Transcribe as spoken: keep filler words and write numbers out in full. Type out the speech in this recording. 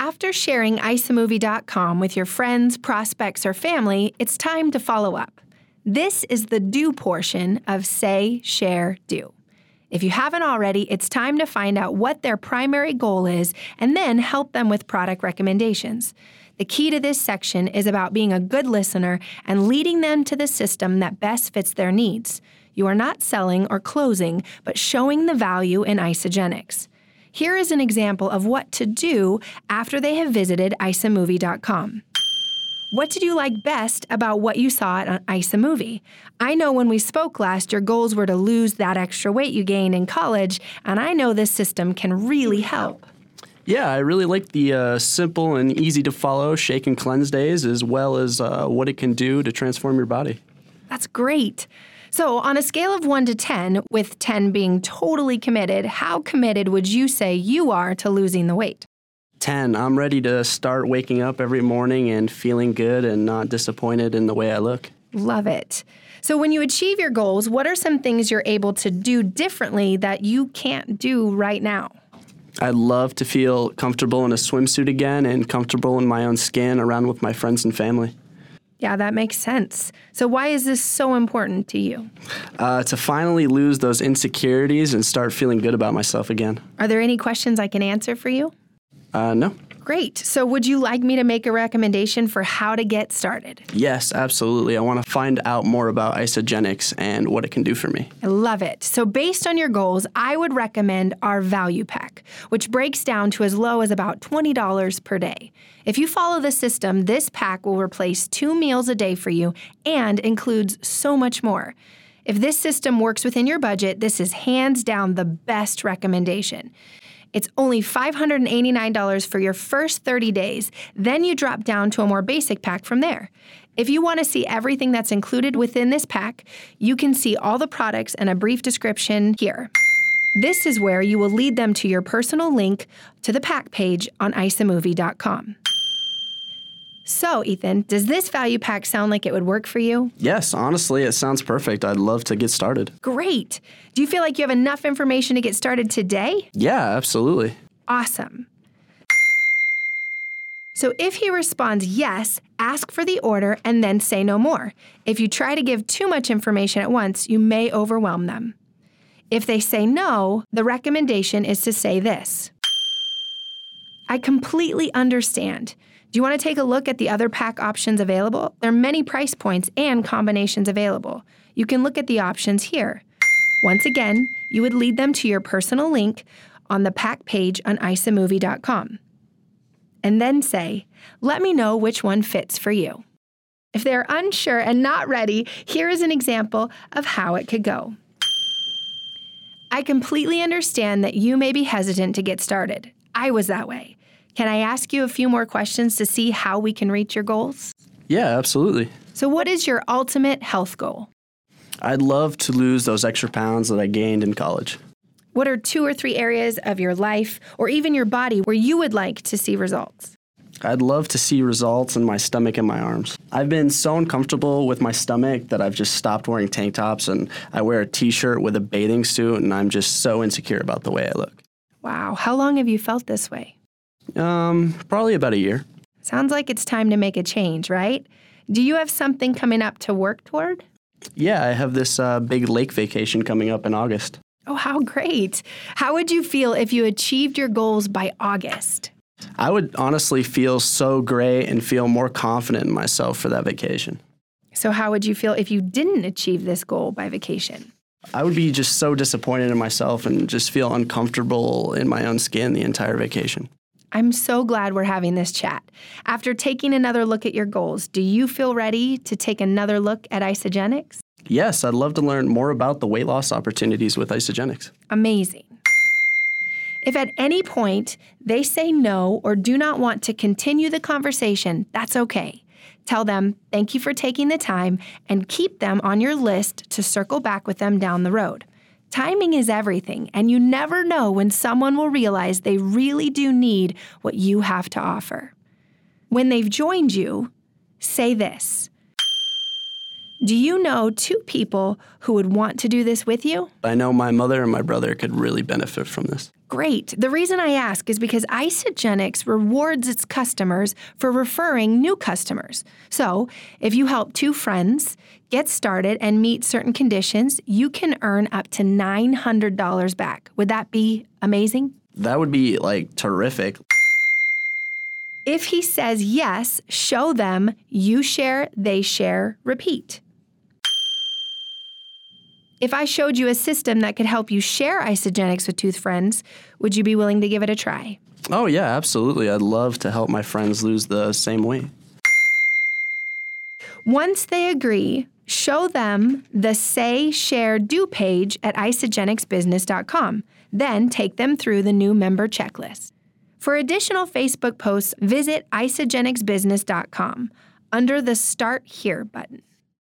After sharing isomovie dot com with your friends, prospects, or family, it's time to follow up. This is the do portion of Say, Share, Do. If you haven't already, it's time to find out what their primary goal is and then help them with product recommendations. The key to this section is about being a good listener and leading them to the system that best fits their needs. You are not selling or closing, but showing the value in Isagenix. Here is an example of what to do after they have visited isomovie dot com. What did you like best about what you saw on iSaMovie? I know when we spoke last, your goals were to lose that extra weight you gained in college, and I know this system can really help. Yeah, I really like the uh, simple and easy to follow shake and cleanse days, as well as uh, what it can do to transform your body. That's great. So on a scale of one to ten, with ten being totally committed, how committed would you say you are to losing the weight? ten, I'm ready to start waking up every morning and feeling good and not disappointed in the way I look. Love it. So when you achieve your goals, what are some things you're able to do differently that you can't do right now? I'd love to feel comfortable in a swimsuit again and comfortable in my own skin around with my friends and family. Yeah, that makes sense. So why is this so important to you? Uh, to finally lose those insecurities and start feeling good about myself again. Are there any questions I can answer for you? Uh, no. Great. So would you like me to make a recommendation for how to get started? Yes, absolutely. I want to find out more about Isagenix and what it can do for me. I love it. So based on your goals, I would recommend our value pack, which breaks down to as low as about twenty dollars per day. If you follow the system, this pack will replace two meals a day for you and includes so much more. If this system works within your budget, this is hands down the best recommendation. It's only five hundred eighty-nine dollars for your first thirty days. Then you drop down to a more basic pack from there. If you want to see everything that's included within this pack, you can see all the products and a brief description here. This is where you will lead them to your personal link to the pack page on isomovie dot com. So, Ethan, does this value pack sound like it would work for you? Yes, honestly, it sounds perfect. I'd love to get started. Great. Do you feel like you have enough information to get started today? Yeah, absolutely. Awesome. So if he responds yes, ask for the order and then say no more. If you try to give too much information at once, you may overwhelm them. If they say no, the recommendation is to say this: I completely understand. Do you want to take a look at the other pack options available? There are many price points and combinations available. You can look at the options here. Once again, you would lead them to your personal link on the pack page on isomovie dot com. And then say, let me know which one fits for you. If they're unsure and not ready, here is an example of how it could go. I completely understand that you may be hesitant to get started. I was that way. Can I ask you a few more questions to see how we can reach your goals? Yeah, absolutely. So what is your ultimate health goal? I'd love to lose those extra pounds that I gained in college. What are two or three areas of your life or even your body where you would like to see results? I'd love to see results in my stomach and my arms. I've been so uncomfortable with my stomach that I've just stopped wearing tank tops, and I wear a t-shirt with a bathing suit, and I'm just so insecure about the way I look. Wow, how long have you felt this way? Um, probably about a year. Sounds like it's time to make a change, right? Do you have something coming up to work toward? Yeah, I have this uh, big lake vacation coming up in August. Oh, how great. How would you feel if you achieved your goals by August? I would honestly feel so great and feel more confident in myself for that vacation. So how would you feel if you didn't achieve this goal by vacation? I would be just so disappointed in myself and just feel uncomfortable in my own skin the entire vacation. I'm so glad we're having this chat. After taking another look at your goals, do you feel ready to take another look at Isagenix? Yes, I'd love to learn more about the weight loss opportunities with Isagenix. Amazing. If at any point they say no or do not want to continue the conversation, that's okay. Tell them thank you for taking the time and keep them on your list to circle back with them down the road. Timing is everything, and you never know when someone will realize they really do need what you have to offer. When they've joined you, say this: do you know two people who would want to do this with you? I know my mother and my brother could really benefit from this. Great. The reason I ask is because Isagenix rewards its customers for referring new customers. So, if you help two friends get started and meet certain conditions, you can earn up to nine hundred dollars back. Would that be amazing? That would be, like, terrific. If he says yes, show them you share, they share, repeat. If I showed you a system that could help you share Isagenix with two friends, would you be willing to give it a try? Oh, yeah, absolutely. I'd love to help my friends lose the same weight. Once they agree, show them the Say, Share, Do page at isagenix business dot com. Then take them through the new member checklist. For additional Facebook posts, visit isagenix business dot com under the Start Here button.